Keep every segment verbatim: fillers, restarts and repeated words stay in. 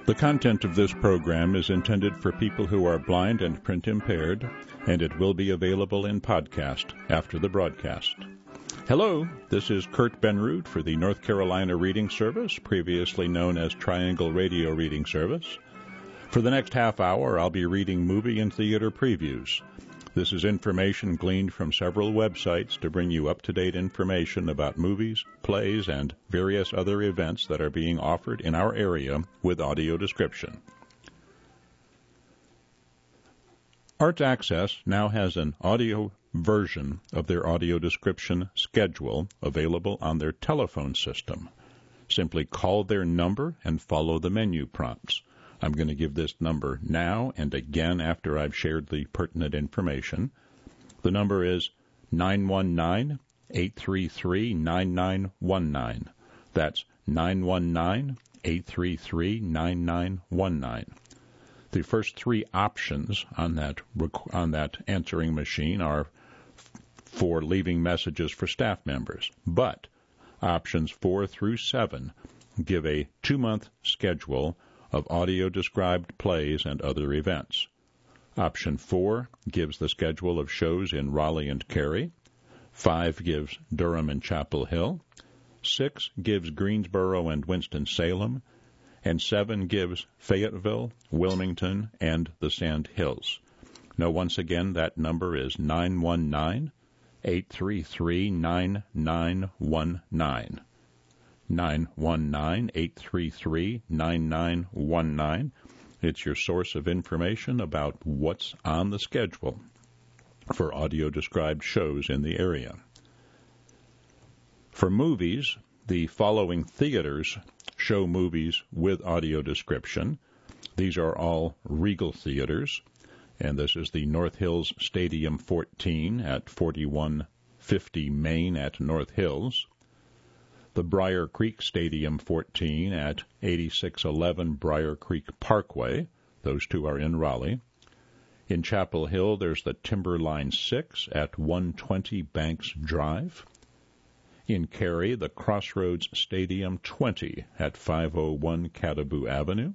The content of this program is intended for people who are blind and print impaired, and it will be available in podcast after the broadcast. Hello, this is Kurt Benrud for the North Carolina Reading Service, previously known as Triangle Radio Reading Service. For the next half hour, I'll be reading movie and theater previews. This is information gleaned from several websites to bring you up-to-date information about movies, plays, and various other events that are being offered in our area with audio description. Arts Access now has an audio version of their audio description schedule available on their telephone system. Simply call their number and follow the menu prompts. I'm going to give this number now and again after I've shared the pertinent information. The number is nine one nine, eight three three, nine nine one nine. That's nine one nine, eight three three, nine nine one nine. The first three options on that on that answering machine are for leaving messages for staff members, but options four through seven give a two-month schedule of audio-described plays and other events. Option four gives the schedule of shows in Raleigh and Cary. Five gives Durham and Chapel Hill. Six gives Greensboro and Winston-Salem. And seven gives Fayetteville, Wilmington, and the Sand Hills. Now, once again, that number is nine one nine, eight three three, nine nine one nine. nine one nine, eight three three, nine nine one nine. It's your source of information about what's on the schedule for audio-described shows in the area. For movies, the following theaters show movies with audio description. These are all Regal theaters, and this is the North Hills Stadium fourteen at forty-one fifty Main at North Hills, the Briar Creek Stadium fourteen at eighty-six eleven Briar Creek Parkway. Those two are in Raleigh. In Chapel Hill, there's the Timberline six at one twenty Banks Drive. In Cary, the Crossroads Stadium twenty at five oh one Catawba Avenue.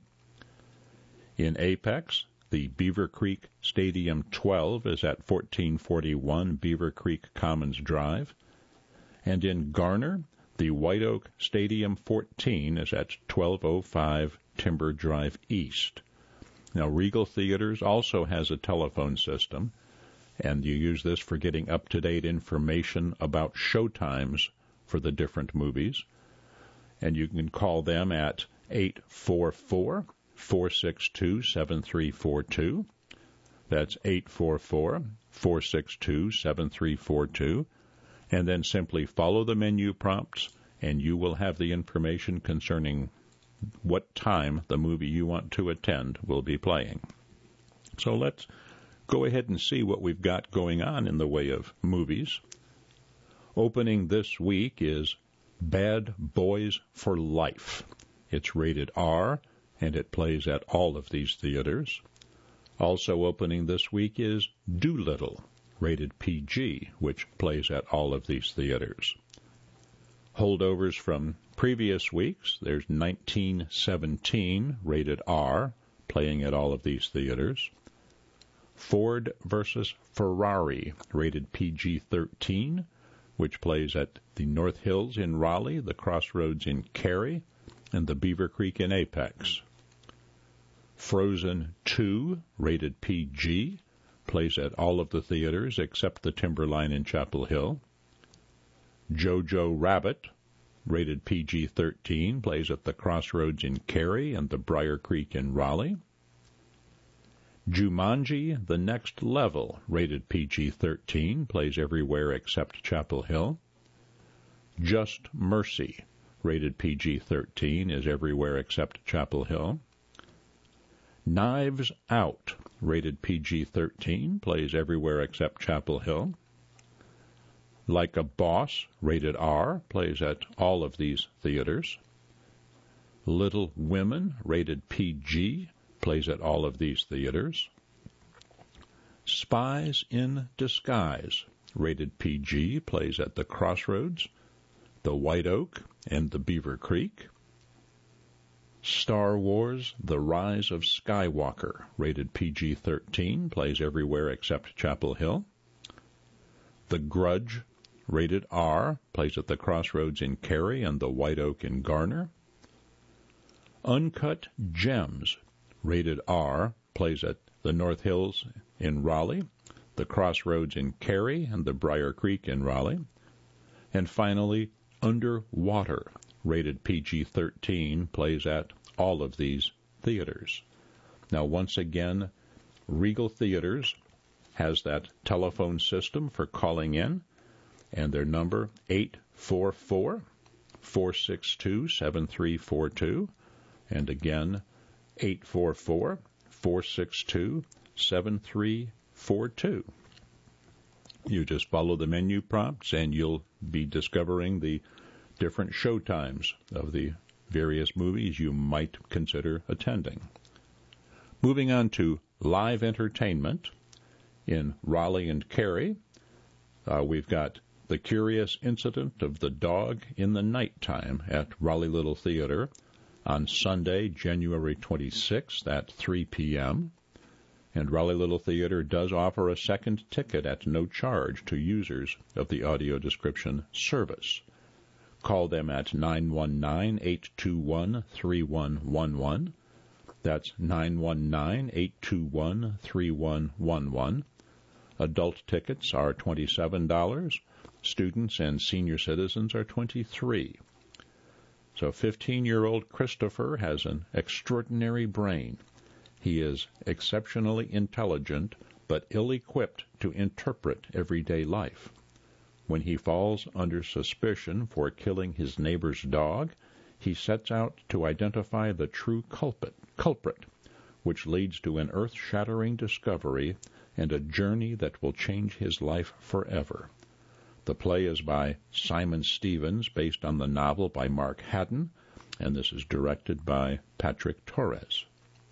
In Apex, the Beaver Creek Stadium twelve is at fourteen forty-one Beaver Creek Commons Drive. And in Garner, the White Oak Stadium fourteen is at twelve oh five Timber Drive East. Now, Regal Theaters also has a telephone system, and you use this for getting up-to-date information about showtimes for the different movies. And you can call them at eight four four, four six two, seven three four two. That's eight four four, four six two, seven three four two. And then simply follow the menu prompts, and you will have the information concerning what time the movie you want to attend will be playing. So let's go ahead and see what we've got going on in the way of movies. Opening this week is Bad Boys for Life. It's rated R, and it plays at all of these theaters. Also opening this week is Doolittle, rated P G, which plays at all of these theaters. Holdovers from previous weeks, there's nineteen seventeen, rated R, playing at all of these theaters. Ford versus Ferrari, rated P G thirteen, which plays at the North Hills in Raleigh, the Crossroads in Cary, and the Beaver Creek in Apex. Frozen two, rated P G, plays at all of the theaters except the Timberline in Chapel Hill. Jojo Rabbit, rated P G thirteen, plays at the Crossroads in Cary and the Briar Creek in Raleigh. Jumanji, The Next Level, rated P G thirteen, plays everywhere except Chapel Hill. Just Mercy, rated P G thirteen, is everywhere except Chapel Hill. Knives Out, rated P G thirteen, plays everywhere except Chapel Hill. Like a Boss, rated R, plays at all of these theaters. Little Women, rated P G, plays at all of these theaters. Spies in Disguise, rated P G, plays at the Crossroads, the White Oak, and the Beaver Creek. Star Wars: The Rise of Skywalker, rated P G thirteen, plays everywhere except Chapel Hill. The Grudge, rated R, plays at the Crossroads in Cary and the White Oak in Garner. Uncut Gems, rated R, plays at the North Hills in Raleigh, the Crossroads in Cary, and the Briar Creek in Raleigh. And finally, Underwater, rated P G thirteen, plays at all of these theaters. Now, once again, Regal Theaters has that telephone system for calling in, and their number eight four four, four six two, seven three four two, and again, eight four four, four six two, seven three four two. You just follow the menu prompts, and you'll be discovering the different show times of the various movies you might consider attending. Moving on to live entertainment in Raleigh and Cary, uh, we've got The Curious Incident of the Dog in the Nighttime at Raleigh Little Theater on Sunday, January twenty-sixth at three p.m., and Raleigh Little Theater does offer a second ticket at no charge to users of the audio description service. Call them at nine one nine, eight two one, three one one one. That's nine one nine, eight two one, three one one one. Adult tickets are twenty-seven dollars. Students and senior citizens are twenty-three dollars. So fifteen-year-old Christopher has an extraordinary brain. He is exceptionally intelligent, but ill-equipped to interpret everyday life. When he falls under suspicion for killing his neighbor's dog, he sets out to identify the true culprit, culprit, which leads to an earth-shattering discovery and a journey that will change his life forever. The play is by Simon Stevens, based on the novel by Mark Haddon, and this is directed by Patrick Torres.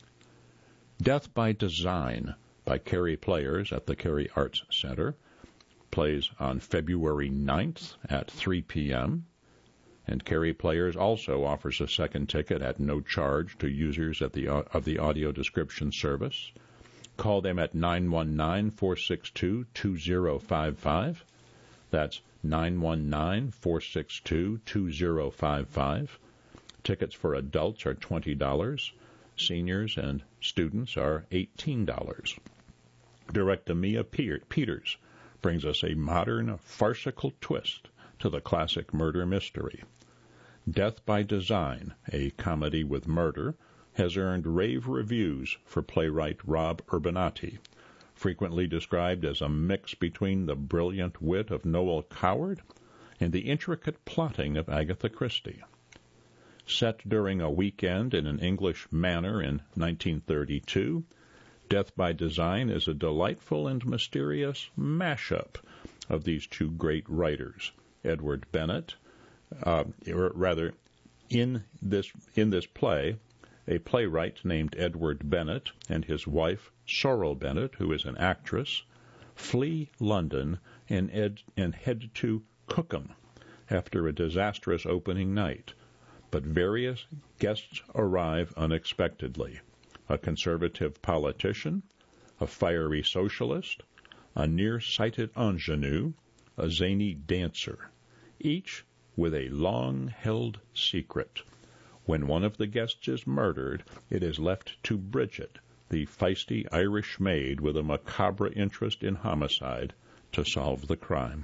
Death by Design by Cary Players at the Cary Arts Center plays on February ninth at three p.m., and Cary Players also offers a second ticket at no charge to users at the, of the audio description service. Call them at nine one nine, four six two, two zero five five. That's nine one nine, four six two, two zero five five. Tickets for adults are twenty dollars. Seniors and students are eighteen dollars. Director Mia Peters brings us a modern, farcical twist to the classic murder mystery. Death by Design, a comedy with murder, has earned rave reviews for playwright Rob Urbanati, frequently described as a mix between the brilliant wit of Noel Coward and the intricate plotting of Agatha Christie. Set during a weekend in an English manor in nineteen thirty-two, Death by Design is a delightful and mysterious mashup of these two great writers, Edward Bennett, uh, or rather, in this in this play, a playwright named Edward Bennett and his wife, Sorrel Bennett, who is an actress, flee London and, ed, and head to Cookham after a disastrous opening night. But various guests arrive unexpectedly. A conservative politician, a fiery socialist, a nearsighted ingenue, a zany dancer, each with a long-held secret. When one of the guests is murdered, it is left to Bridget, the feisty Irish maid with a macabre interest in homicide, to solve the crime.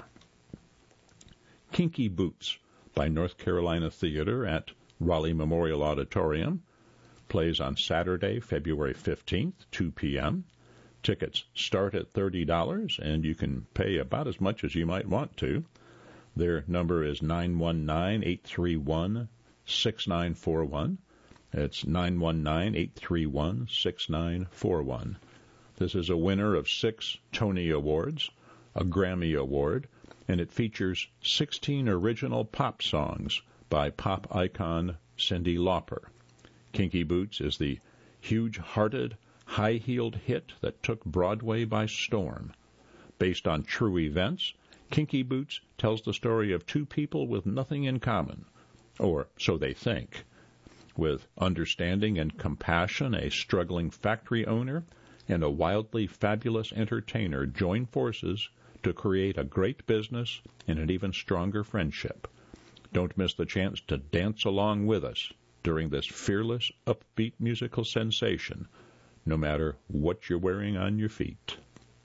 Kinky Boots by North Carolina Theater at Raleigh Memorial Auditorium plays on Saturday, February fifteenth, two p.m. Tickets start at thirty dollars, and you can pay about as much as you might want to. Their number is nine one nine, eight three one, six nine four one. It's nine one nine, eight three one, six nine four one. This is a winner of six Tony Awards, a Grammy Award, and it features sixteen original pop songs by pop icon Cyndi Lauper. Kinky Boots is the huge-hearted, high-heeled hit that took Broadway by storm. Based on true events, Kinky Boots tells the story of two people with nothing in common, or so they think. With understanding and compassion, a struggling factory owner and a wildly fabulous entertainer join forces to create a great business and an even stronger friendship. Don't miss the chance to dance along with us during this fearless, upbeat musical sensation, no matter what you're wearing on your feet.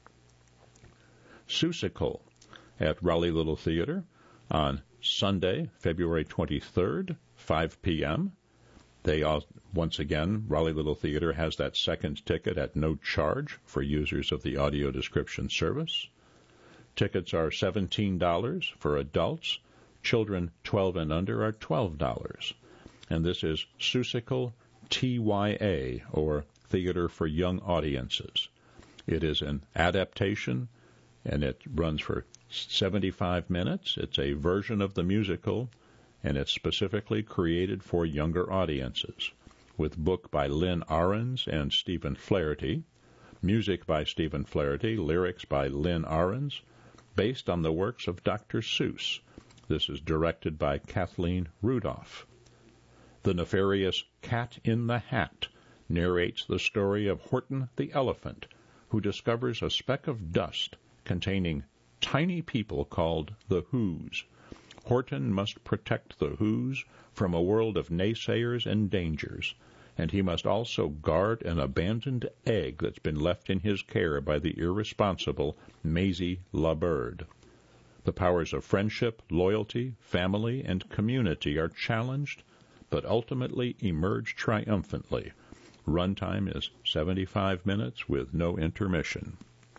Seussical at Raleigh Little Theater on Sunday, February twenty-third, five p.m. They all, once again, Raleigh Little Theater has that second ticket at no charge for users of the audio description service. Tickets are seventeen dollars for adults. Children twelve and under are twelve dollars. And this is Seussical T Y A, or Theater for Young Audiences. It is an adaptation, and it runs for seventy-five minutes. It's a version of the musical, and it's specifically created for younger audiences, with book by Lynn Ahrens and Stephen Flaherty, music by Stephen Flaherty, lyrics by Lynn Ahrens, based on the works of Doctor Seuss. This is directed by Kathleen Rudolph. The nefarious Cat in the Hat narrates the story of Horton the elephant, who discovers a speck of dust containing tiny people called the Whos. Horton must protect the Whos from a world of naysayers and dangers, and he must also guard an abandoned egg that's been left in his care by the irresponsible Maisie LaBird. The powers of friendship, loyalty, family, and community are challenged, but ultimately emerge triumphantly. Runtime is seventy-five minutes with no intermission.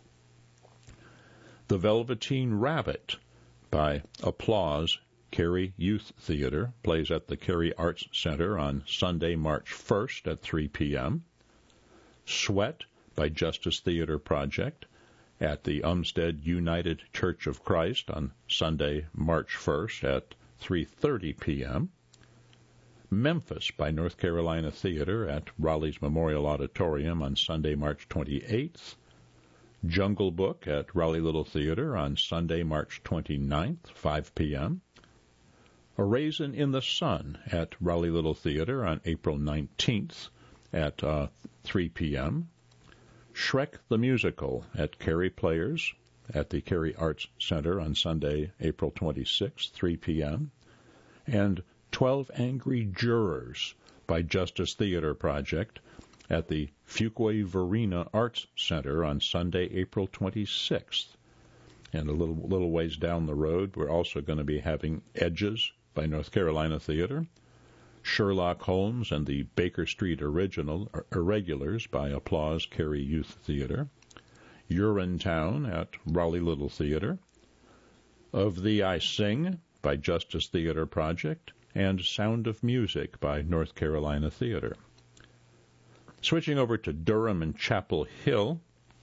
The Velveteen Rabbit by Applause Cary Youth Theater plays at the Cary Arts Center on Sunday, March first at three p.m. Sweat by Justice Theater Project at the Umstead United Church of Christ on Sunday, March first at three thirty p.m. Memphis by North Carolina Theater at Raleigh's Memorial Auditorium on Sunday, March twenty-eighth. Jungle Book at Raleigh Little Theater on Sunday, March twenty-ninth, five p.m. A Raisin in the Sun at Raleigh Little Theater on April nineteenth at uh, three p.m. Shrek the Musical at Cary Players at the Cary Arts Center on Sunday, April twenty-sixth, three p.m. And Twelve Angry Jurors by Justice Theater Project at the Fuquay Varina Arts Center on Sunday, April twenty-sixth. And a little little ways down the road, we're also going to be having Edges by North Carolina Theater, Sherlock Holmes and the Baker Street Original Irregulars by Applause Cary Youth Theater, Urinetown at Raleigh Little Theater, Of Thee I Sing by Justice Theater Project, and Sound of Music by North Carolina Theater. Switching over to Durham and Chapel Hill,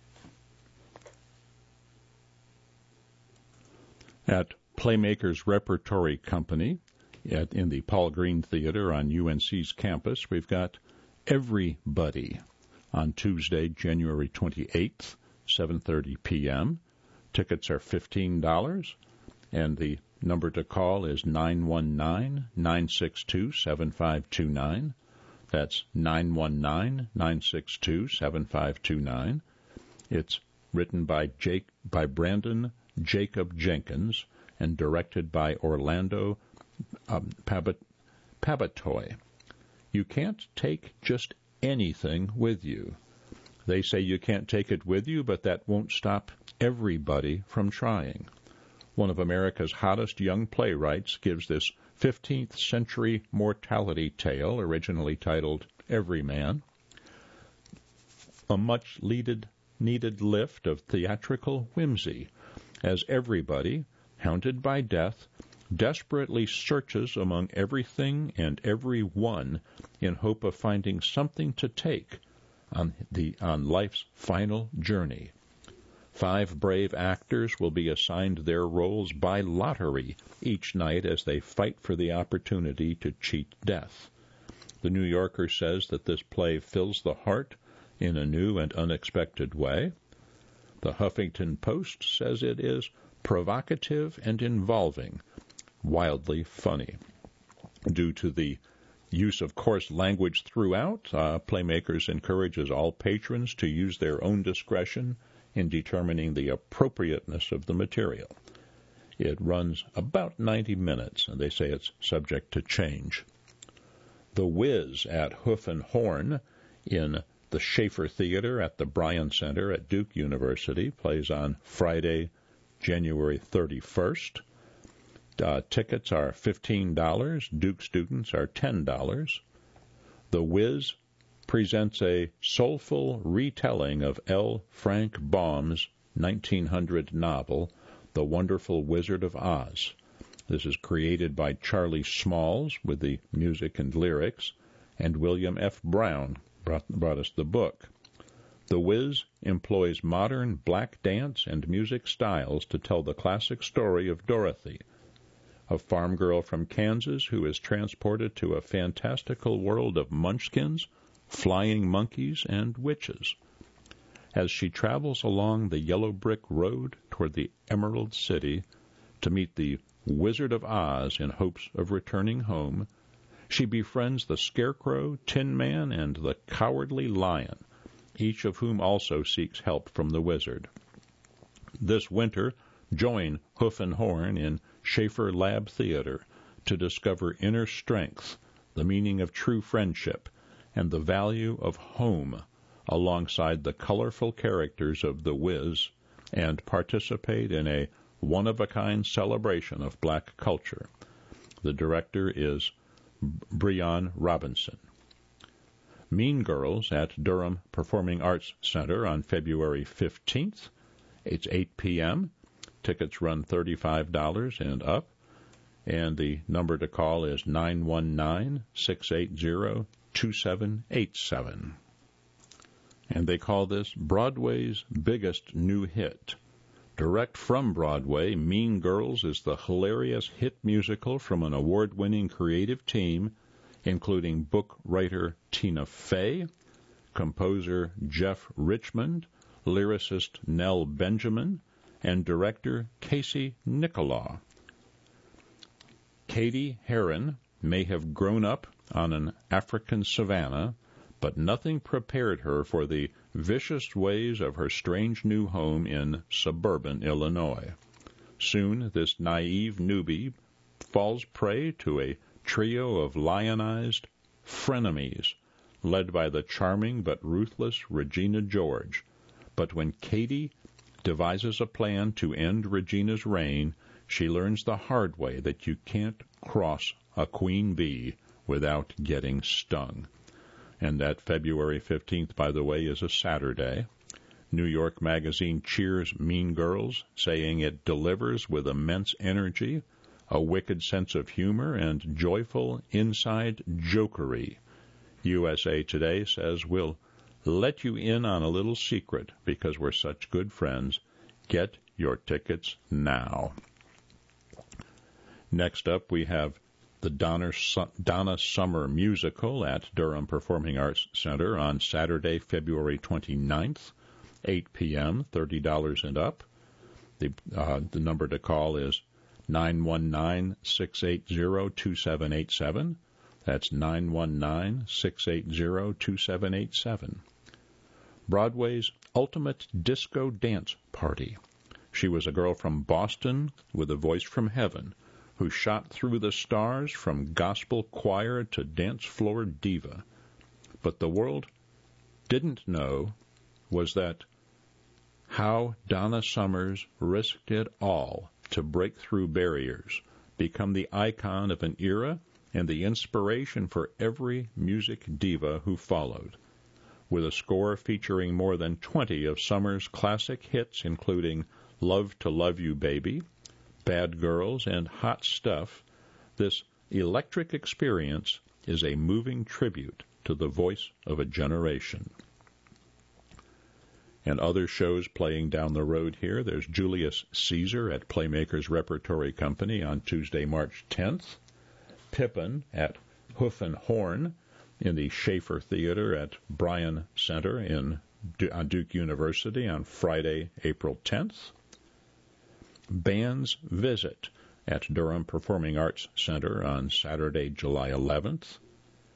at Playmakers Repertory Company at, in the Paul Green Theater on U N C's campus, we've got Everybody on Tuesday, January twenty-eighth, seven thirty p.m. Tickets are fifteen dollars, and the number to call is nine one nine, nine six two, seven five two nine. That's nine one nine, nine six two, seven five two nine. It's written by Jake by Brandon Jacob Jenkins and directed by Orlando um, Pabit, Pabatoy. You can't take just anything with you. They say you can't take it with you, but that won't stop everybody from trying. One of America's hottest young playwrights gives this fifteenth century mortality tale, originally titled Everyman, a much needed, needed lift of theatrical whimsy, as everybody, hounded by death, desperately searches among everything and everyone in hope of finding something to take on the on life's final journey. Five brave actors will be assigned their roles by lottery each night as they fight for the opportunity to cheat death. The New Yorker says that this play fills the heart in a new and unexpected way. The Huffington Post says it is provocative and involving, wildly funny. Due to the use of coarse language throughout. Uh, Playmakers encourages all patrons to use their own discretion in determining the appropriateness of the material. It runs about ninety minutes, and they say it's subject to change. The Wiz at Hoof and Horn in the Schaefer Theater at the Bryan Center at Duke University plays on Friday, January thirty-first. Uh, tickets are fifteen dollars. Duke students are ten dollars. The Wiz presents a soulful retelling of L. Frank Baum's nineteen hundred novel, The Wonderful Wizard of Oz. This is created by Charlie Smalls with the music and lyrics, and William F. Brown brought, brought us the book. The Wiz employs modern black dance and music styles to tell the classic story of Dorothy, a farm girl from Kansas who is transported to a fantastical world of munchkins, flying monkeys, and witches. As she travels along the yellow brick road toward the Emerald City to meet the Wizard of Oz in hopes of returning home, she befriends the Scarecrow, Tin Man, and the Cowardly Lion, each of whom also seeks help from the wizard. This winter, join Hoof and Horn in Schaefer Lab Theater to discover inner strength, the meaning of true friendship, and the value of home alongside the colorful characters of The Wiz, and participate in a one-of-a-kind celebration of black culture. The director is Breon Robinson. Mean Girls at Durham Performing Arts Center on February fifteenth. It's eight p.m. Tickets run thirty-five dollars and up, and the number to call is nine one nine, six eight zero, two seven eight seven. And they call this Broadway's biggest new hit. Direct from Broadway, Mean Girls is the hilarious hit musical from an award-winning creative team, including book writer Tina Fey, composer Jeff Richmond, lyricist Nell Benjamin, and director Casey Nicholaw. Katie Heron may have grown up on an African savanna, but nothing prepared her for the vicious ways of her strange new home in suburban Illinois. Soon, this naive newbie falls prey to a trio of lionized frenemies, led by the charming but ruthless Regina George. But when Katie devises a plan to end Regina's reign, she learns the hard way that you can't cross a queen bee without getting stung. And that February fifteenth, by the way, is a Saturday. New York Magazine cheers Mean Girls, saying it delivers with immense energy, a wicked sense of humor, and joyful inside jokery. U S A Today says, we'll let you in on a little secret because we're such good friends. Get your tickets now. Next up, we have the Donna, Donna Summer Musical at Durham Performing Arts Center on Saturday, February twenty-ninth, eight p.m., thirty dollars and up. The, uh, the number to call is nine one nine, six eight zero, two seven eight seven. That's nine one nine, six eight zero, two seven eight seven. Broadway's Ultimate Disco Dance Party. She was a girl from Boston with a voice from heaven who shot through the stars from gospel choir to dance floor diva. But the world didn't know was that how Donna Summers risked it all to break through barriers, become the icon of an era, and the inspiration for every music diva who followed. With a score featuring more than twenty of Summers' classic hits, including Love to Love You Baby, Bad Girls, and Hot Stuff, this electric experience is a moving tribute to the voice of a generation. And other shows playing down the road here, there's Julius Caesar at Playmakers Repertory Company on Tuesday, March tenth, Pippin at Hoof and Horn in the Schaefer Theater at Bryan Center in on Duke University on Friday, April tenth, Band's Visit at Durham Performing Arts Center on Saturday, July eleventh,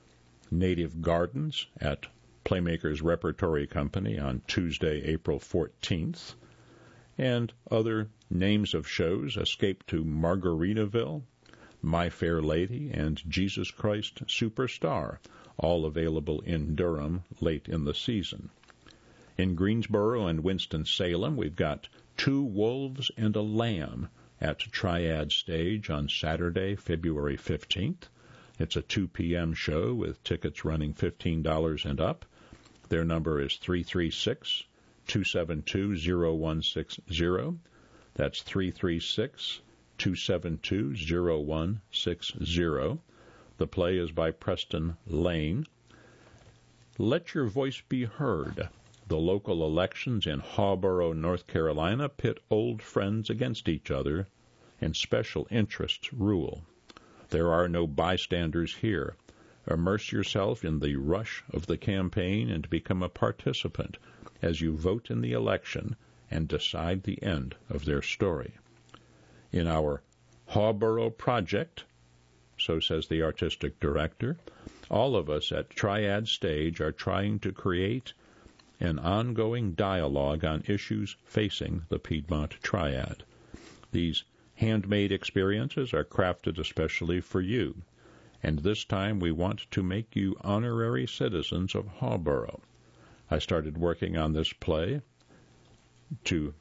Native Gardens at Playmakers Repertory Company on Tuesday, April fourteenth. And other names of shows: Escape to Margaritaville, My Fair Lady, and Jesus Christ Superstar, all available in Durham late in the season. In Greensboro and Winston-Salem, we've got Two Wolves and a Lamb at Triad Stage on Saturday, February fifteenth. It's a two p.m. show with tickets running fifteen dollars and up. Their number is three three six, two seven two, zero one six zero. That's three three six, two seven two, zero one six zero. The play is by Preston Lane. Let Your Voice Be Heard. The local elections in Hawborough, North Carolina, pit old friends against each other, and special interests rule. There are no bystanders here. Immerse yourself in the rush of the campaign and become a participant as you vote in the election and decide the end of their story. In our Hawborough project, so says the artistic director, all of us at Triad Stage are trying to create an ongoing dialogue on issues facing the Piedmont Triad. These handmade experiences are crafted especially for you, and this time we want to make you honorary citizens of Hawborough. I started working on this play to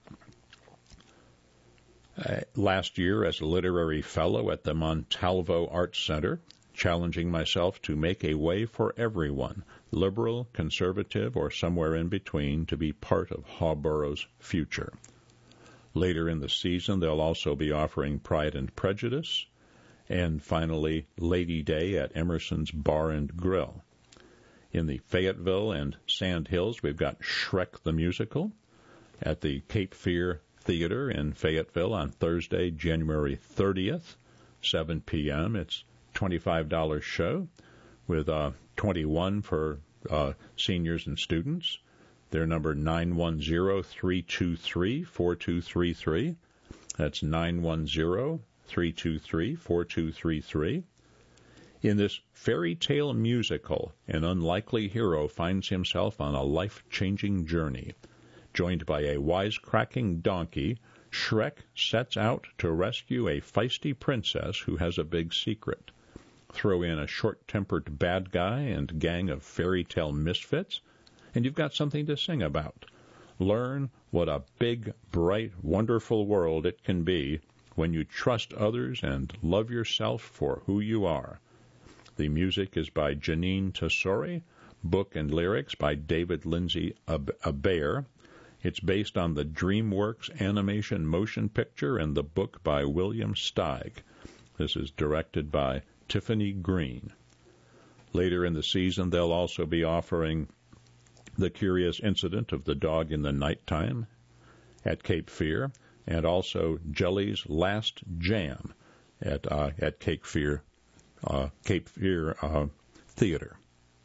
uh, last year as a literary fellow at the Montalvo Arts Center, challenging myself to make a way for everyone, liberal, conservative, or somewhere in between, to be part of Hawborough's future. Later in the season, they'll also be offering Pride and Prejudice, and finally, Lady Day at Emerson's Bar and Grill. In the Fayetteville and Sand Hills, we've got Shrek the Musical at the Cape Fear Theater in Fayetteville on Thursday, January thirtieth, seven p.m. It's a twenty-five dollars show with uh, twenty-one dollars for uh, seniors and students. Their number nine one zero, three two three, four two three three. That's nine one zero, three two three, four two three three. In this fairy tale musical, an unlikely hero finds himself on a life-changing journey. Joined by a wisecracking donkey, Shrek sets out to rescue a feisty princess who has a big secret. Throw in a short-tempered bad guy and gang of fairy tale misfits, and you've got something to sing about. Learn what a big, bright, wonderful world it can be when you trust others and love yourself for who you are. The music is by Janine Tesori, book and lyrics by David Lindsay Abair. It's based on the DreamWorks animation motion picture and the book by William Steig. This is directed by Tiffany Green. Later in the season, they'll also be offering The Curious Incident of the Dog in the Nighttime at Cape Fear, and also Jelly's Last Jam at uh, at Cape Fear, uh, Cape Fear uh, Theater.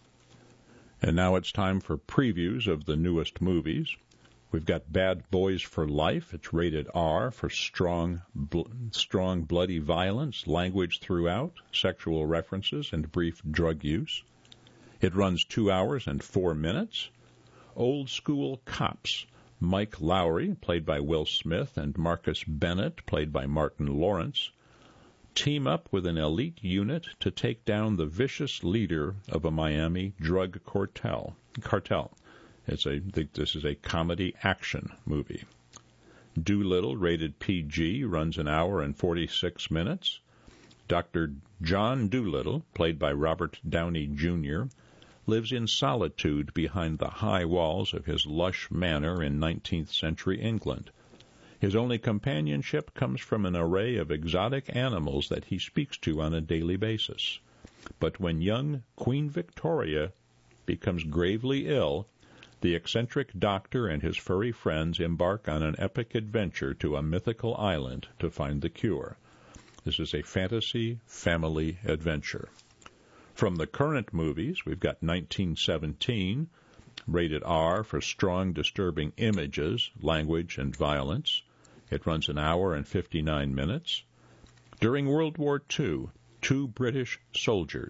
And now it's time for previews of the newest movies. We've got Bad Boys for Life. It's rated R for strong, bl- strong bloody violence, language throughout, sexual references, and brief drug use. It runs two hours and four minutes. Old School Cops. Mike Lowry, played by Will Smith, and Marcus Bennett, played by Martin Lawrence, team up with an elite unit to take down the vicious leader of a Miami drug cartel. cartel. It's a, this is a comedy action movie. Doolittle, rated P G, runs an hour and forty-six minutes. Doctor John Doolittle, played by Robert Downey Junior, lives in solitude behind the high walls of his lush manor in nineteenth century England. His only companionship comes from an array of exotic animals that he speaks to on a daily basis. But when young Queen Victoria becomes gravely ill, the eccentric doctor and his furry friends embark on an epic adventure to a mythical island to find the cure. This is a fantasy family adventure. From the current movies, we've got nineteen seventeen, rated R for strong, disturbing images, language, and violence. It runs an hour and fifty-nine minutes. During World War Two, two British soldiers,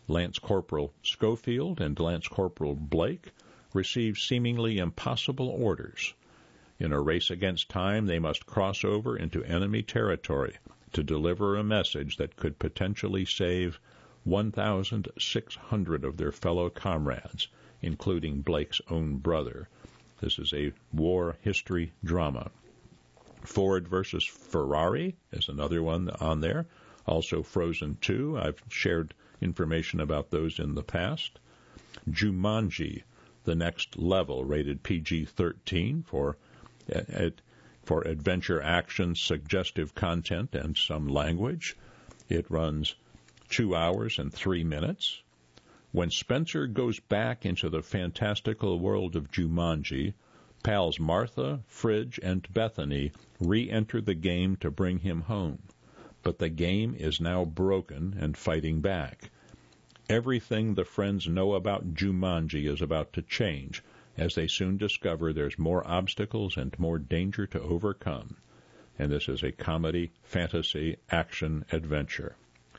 Lance Corporal Schofield and Lance Corporal Blake receive seemingly impossible orders. In a race against time, they must cross over into enemy territory to deliver a message that could potentially save one thousand six hundred of their fellow comrades, including Blake's own brother. This is a war history drama. Ford versus Ferrari is another one on there. Also Frozen two. I've shared information about those in the past. Jumanji, The Next Level, rated P G thirteen for for adventure action, suggestive content, and some language. It runs two hours and three minutes. When Spencer goes back into the fantastical world of Jumanji, pals Martha, Fridge, and Bethany re-enter the game to bring him home. But the game is now broken and fighting back. Everything the friends know about Jumanji is about to change, as they soon discover there's more obstacles and more danger to overcome. And this is a comedy, fantasy, action, adventure.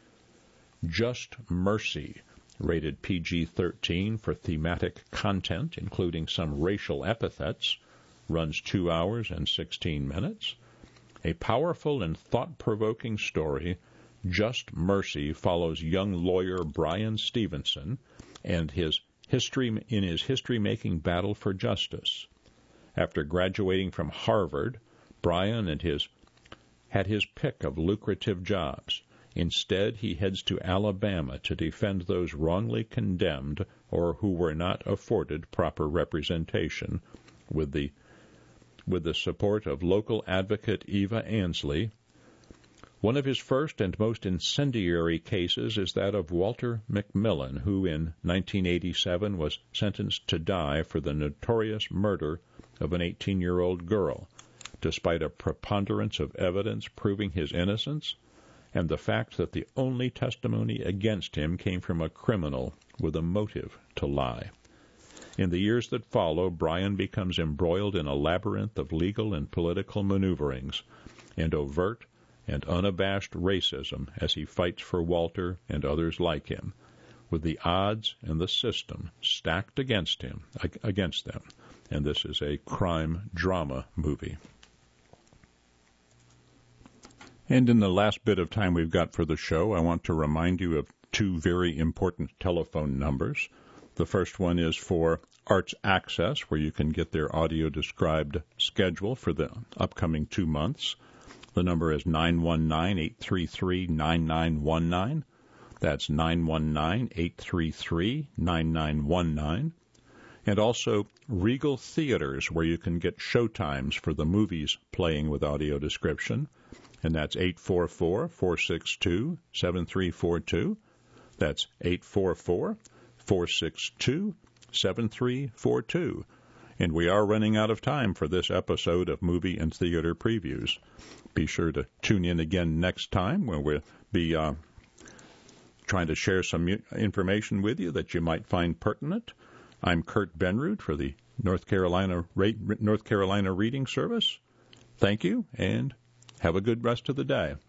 Just Mercy, rated P G thirteen for thematic content, including some racial epithets, runs two hours and sixteen minutes. A powerful and thought-provoking story, Just Mercy follows young lawyer Brian Stevenson and his history in his history-making battle for justice. After graduating from Harvard, Brian and his had his pick of lucrative jobs. Instead, he heads to Alabama to defend those wrongly condemned or who were not afforded proper representation, with the with the support of local advocate Eva Ansley. One of his first and most incendiary cases is that of Walter McMillan, who in nineteen eighty-seven was sentenced to die for the notorious murder of an eighteen-year-old girl, despite a preponderance of evidence proving his innocence and the fact that the only testimony against him came from a criminal with a motive to lie. In the years that follow, Brian becomes embroiled in a labyrinth of legal and political maneuverings and overt and unabashed racism as he fights for Walter and others like him, with the odds and the system stacked against him, against them. And this is a crime drama movie. And in the last bit of time we've got for the show, I want to remind you of two very important telephone numbers. The first one is for Arts Access, where you can get their audio-described schedule for the upcoming two months. The number is nine one nine, eight three three, nine nine one nine. That's nine one nine, eight three three, nine nine one nine. And also Regal Theaters, where you can get showtimes for the movies playing with audio description. And that's eight four four, four six two, seven three four two. That's eight four four, four six two, seven three four two. And we are running out of time for this episode of Movie and Theater Previews. Be sure to tune in again next time when we'll be uh, trying to share some information with you that you might find pertinent. I'm Kurt Benrud for the North Carolina North Carolina Reading Service. Thank you, and have a good rest of the day.